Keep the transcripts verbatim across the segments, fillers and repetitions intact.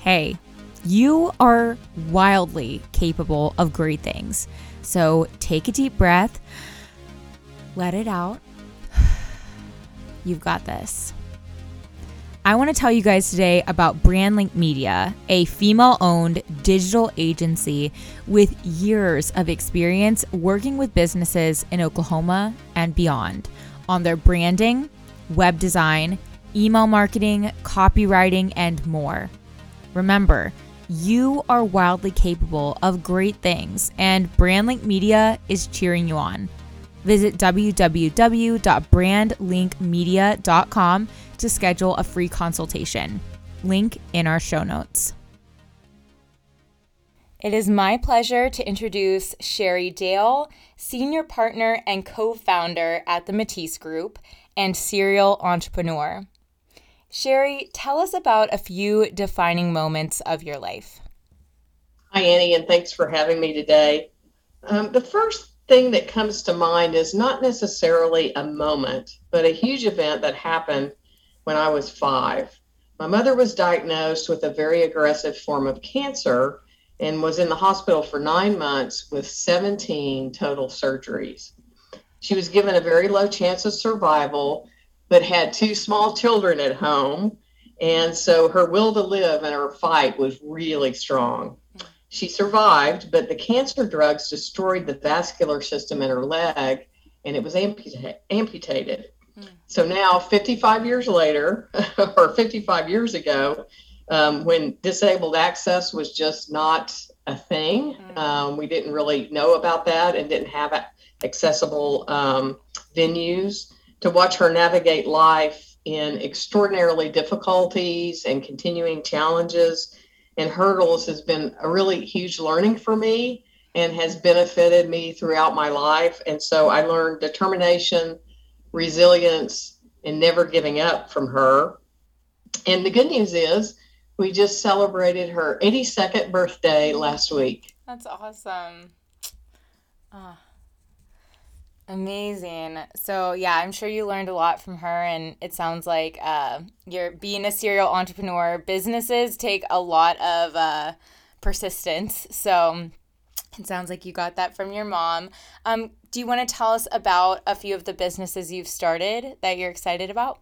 Hey, you are wildly capable of great things. So take a deep breath, let it out. You've got this. I want to tell you guys today about BrandLink Media, a female-owned digital agency with years of experience working with businesses in Oklahoma and beyond on their branding, web design, email marketing, copywriting, and more. Remember, you are wildly capable of great things, and BrandLink Media is cheering you on. Visit w w w dot brand link media dot com to schedule a free consultation. Link in our show notes. It is my pleasure to introduce Sherry Dale, senior partner and co-founder at the Matisse Group and serial entrepreneur. Sherry, tell us about a few defining moments of your life. Hi, Annie, and thanks for having me today. Um, the first thing that comes to mind is not necessarily a moment, but a huge event that happened when I was five. My mother was diagnosed with a very aggressive form of cancer and was in the hospital for nine months with seventeen total surgeries. She was given a very low chance of survival, but had two small children at home. And so her will to live and her fight was really strong. She survived, but the cancer drugs destroyed the vascular system in her leg, and it was amputa- amputated. Mm. So now, fifty-five years later, or fifty-five years ago, um, when disabled access was just not a thing, mm. um, we didn't really know about that and didn't have accessible um, venues. To watch her navigate life in extraordinarily difficulties and continuing challenges and hurdles has been a really huge learning for me and has benefited me throughout my life. And so I learned determination, resilience, and never giving up from her. And the good news is we just celebrated her eighty-second birthday last week. That's awesome. Oh. Amazing. So yeah, I'm sure you learned a lot from her, and it sounds like uh, you're being a serial entrepreneur. Businesses take a lot of uh, persistence, so it sounds like you got that from your mom. Um, do you want to tell us about a few of the businesses you've started that you're excited about?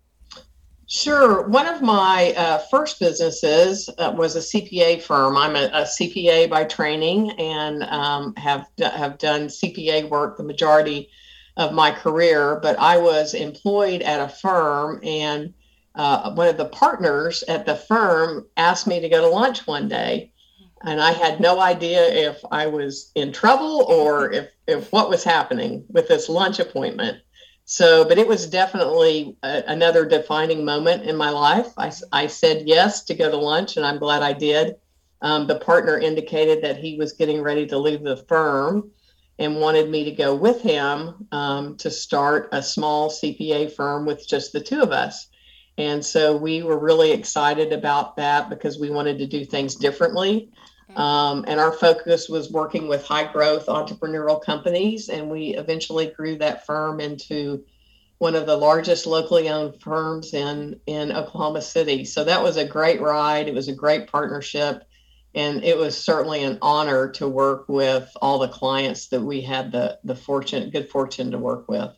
Sure. One of my uh, first businesses uh, was a C P A firm. I'm a, a C P A by training and um, have have done C P A work the majority of my career. But I was employed at a firm, and uh, one of the partners at the firm asked me to go to lunch one day, and I had no idea if I was in trouble or if if what was happening with this lunch appointment. So, but it was definitely a, another defining moment in my life. I, I said yes to go to lunch, and I'm glad I did. Um, the partner indicated that he was getting ready to leave the firm and wanted me to go with him um, to start a small C P A firm with just the two of us. And so we were really excited about that because we wanted to do things differently. Um, and our focus was working with high growth entrepreneurial companies. And we eventually grew that firm into one of the largest locally owned firms in, in Oklahoma City. So that was a great ride. It was a great partnership. And it was certainly an honor to work with all the clients that we had the, the fortune, good fortune to work with.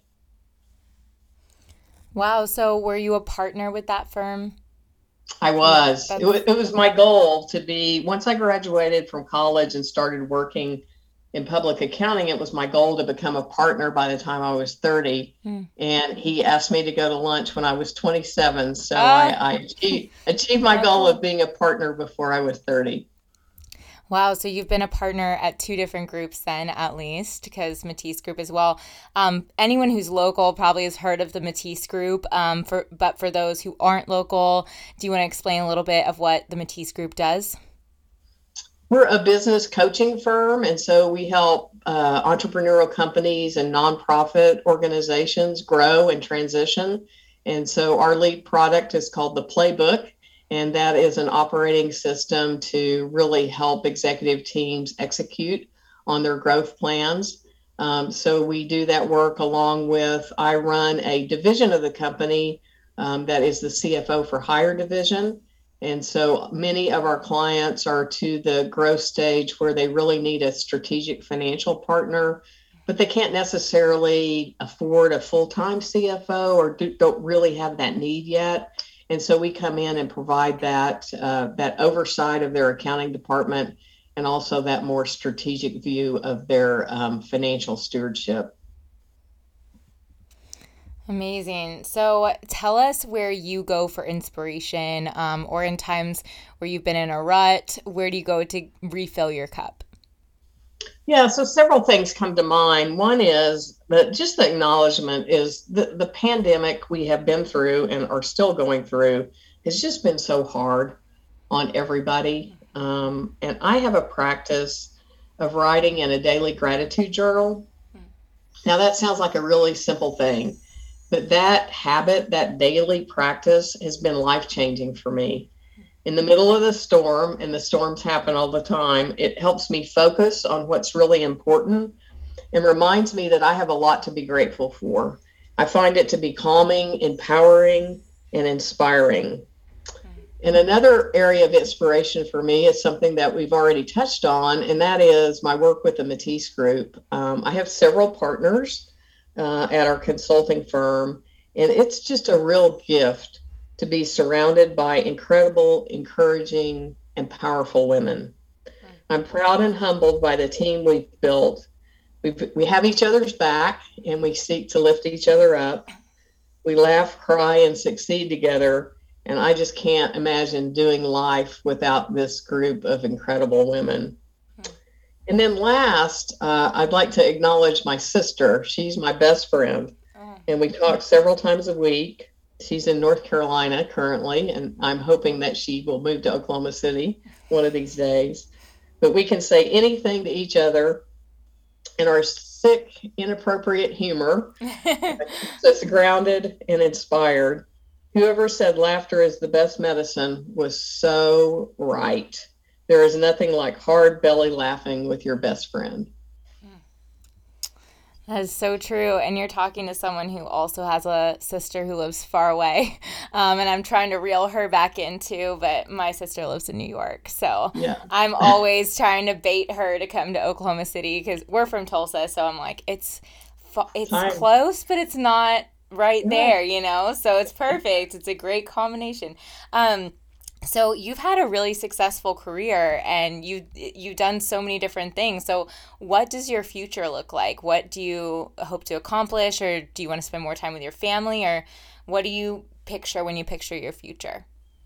Wow. So were you a partner with that firm? I was. It was. It was my goal to be, once I graduated from college and started working in public accounting, it was my goal to become a partner by the time I was thirty. Hmm. And he asked me to go to lunch when I was twenty-seven. So uh, I, I achieved, achieved my goal of being a partner before I was thirty. Wow, so you've been a partner at two different groups then, at least, because Matisse Group as well. Um, anyone who's local probably has heard of the Matisse Group, um, for but for those who aren't local, do you want to explain a little bit of what the Matisse Group does? We're a business coaching firm, and so we help uh, entrepreneurial companies and nonprofit organizations grow and transition. And so our lead product is called the Playbook. And that is an operating system to really help executive teams execute on their growth plans. Um, so we do that work along with, I run a division of the company um, that is the C F O for Hire Division. And so many of our clients are to the growth stage where they really need a strategic financial partner, but they can't necessarily afford a full-time C F O or do, don't really have that need yet. And so we come in and provide that uh, that oversight of their accounting department and also that more strategic view of their um, financial stewardship. Amazing. So tell us where you go for inspiration, um, or in times where you've been in a rut, where do you go to refill your cup? Yeah, so several things come to mind. One is that just the acknowledgement is the, the pandemic we have been through and are still going through has just been so hard on everybody. Um, and I have a practice of writing in a daily gratitude journal. Now, that sounds like a really simple thing, but that habit, that daily practice has been life changing for me. In the middle of the storm, and the storms happen all the time, it helps me focus on what's really important and reminds me that I have a lot to be grateful for. I find it to be calming, empowering, and inspiring. And another area of inspiration for me is something that we've already touched on, and that is my work with the Matisse Group. Um, I have several partners uh, at our consulting firm, and it's just a real gift to be surrounded by incredible, encouraging, and powerful women. I'm proud and humbled by the team we've built. We we have each other's back, and we seek to lift each other up. We laugh, cry, and succeed together. And I just can't imagine doing life without this group of incredible women. And then last, uh, I'd like to acknowledge my sister. She's my best friend, and we talk several times a week. She's in North Carolina currently, and I'm hoping that she will move to Oklahoma City one of these days. But we can say anything to each other, and our sick, inappropriate humor keeps us grounded and inspired. Whoever said laughter is the best medicine was so right. There is nothing like hard belly laughing with your best friend. That is so true. And you're talking to someone who also has a sister who lives far away. Um, and I'm trying to reel her back in too, but my sister lives in New York. So Yeah. I'm always trying to bait her to come to Oklahoma City because we're from Tulsa. So I'm like, it's it's Time. close, but it's not right Yeah. there, you know? So it's perfect. It's a great combination. Um, so you've had a really successful career and you you've done so many different things. So what does your future look like? What do you hope to accomplish, or do you want to spend more time with your family, or what do you picture when you picture your future?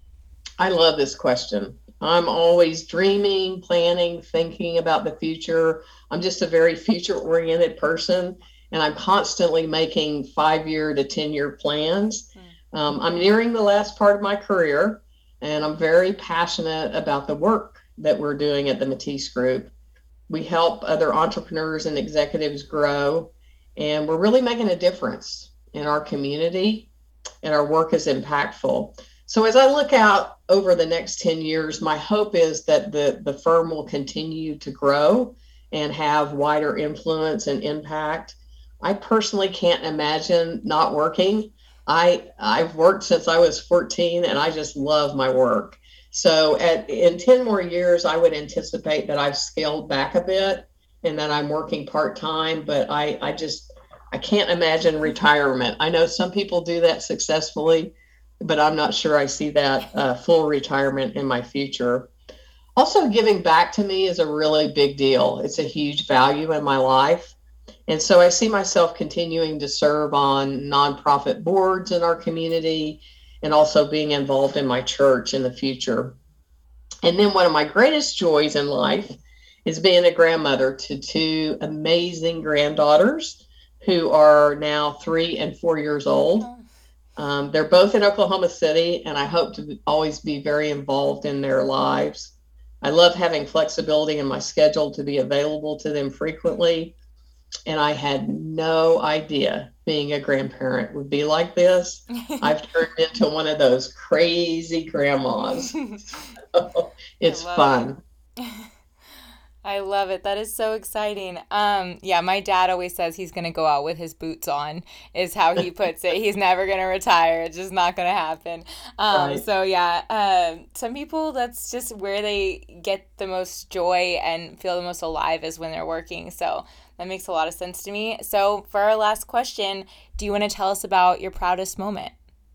I love this question. I'm always dreaming, planning, thinking about the future. I'm just a very future oriented person, and I'm constantly making five year to ten year plans. Um, I'm nearing the last part of my career, and I'm very passionate about the work that we're doing at the Matisse Group. We help other entrepreneurs and executives grow, and we're really making a difference in our community, and our work is impactful. So as I look out over the next ten years, my hope is that the, the firm will continue to grow and have wider influence and impact. I personally can't imagine not working. I I've worked since I was fourteen, and I just love my work. So at in ten more years, I would anticipate that I've scaled back a bit and that I'm working part-time, but I, I just I can't imagine retirement. I know some people do that successfully, but I'm not sure I see that uh, full retirement in my future. Also, giving back to me is a really big deal. It's a huge value in my life. And so I see myself continuing to serve on nonprofit boards in our community and also being involved in my church in the future. And then one of my greatest joys in life is being a grandmother to two amazing granddaughters who are now three and four years old. Um, they're both in Oklahoma City, and I hope to always be very involved in their lives. I love having flexibility in my schedule to be available to them frequently. And I had no idea being a grandparent would be like this. I've turned into one of those crazy grandmas. So it's fun. It. I love it. That is so exciting. Um, yeah, my dad always says he's going to go out with his boots on, is how he puts it. He's never going to retire. It's just not going to happen. Um, Right. so, yeah, um, some people, that's just where they get the most joy and feel the most alive is when they're working. So that makes a lot of sense to me. So for our last question, do you want to tell us about your proudest moment?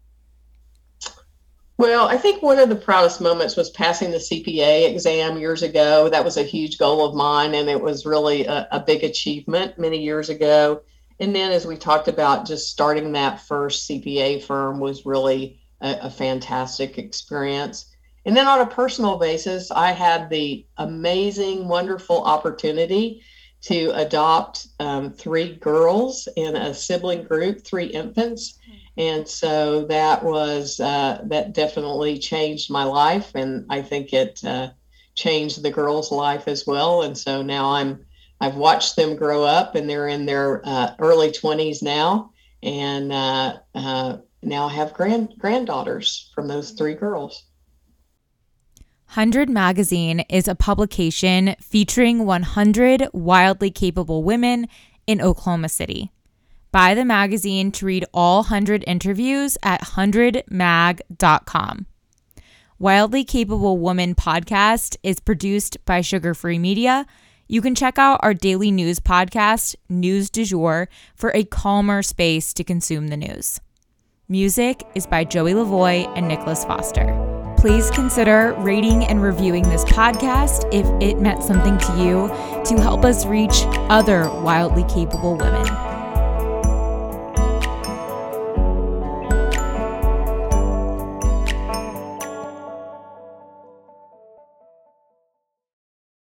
Well, I think one of the proudest moments was passing the C P A exam years ago. That was a huge goal of mine, and it was really a, a big achievement many years ago. And then, as we talked about, just starting that first C P A firm was really a, a fantastic experience. And then, on a personal basis, I had the amazing, wonderful opportunity to adopt um, three girls in a sibling group, three infants. And so that was, uh, that definitely changed my life. And I think it uh, changed the girls' life as well. And so now I'm, I've watched them grow up, and they're in their uh, early twenties now. And uh, uh, now I have grand granddaughters from those three girls. one hundred Magazine is a publication featuring one hundred wildly capable women in Oklahoma City. Buy the magazine to read all one hundred interviews at one hundred mag dot com. Wildly Capable Woman podcast is produced by Sugar Free Media. You can check out our daily news podcast, News du Jour, for a calmer space to consume the news. Music is by Joey Lavoie and Nicholas Foster. Please consider rating and reviewing this podcast if it meant something to you, to help us reach other wildly capable women.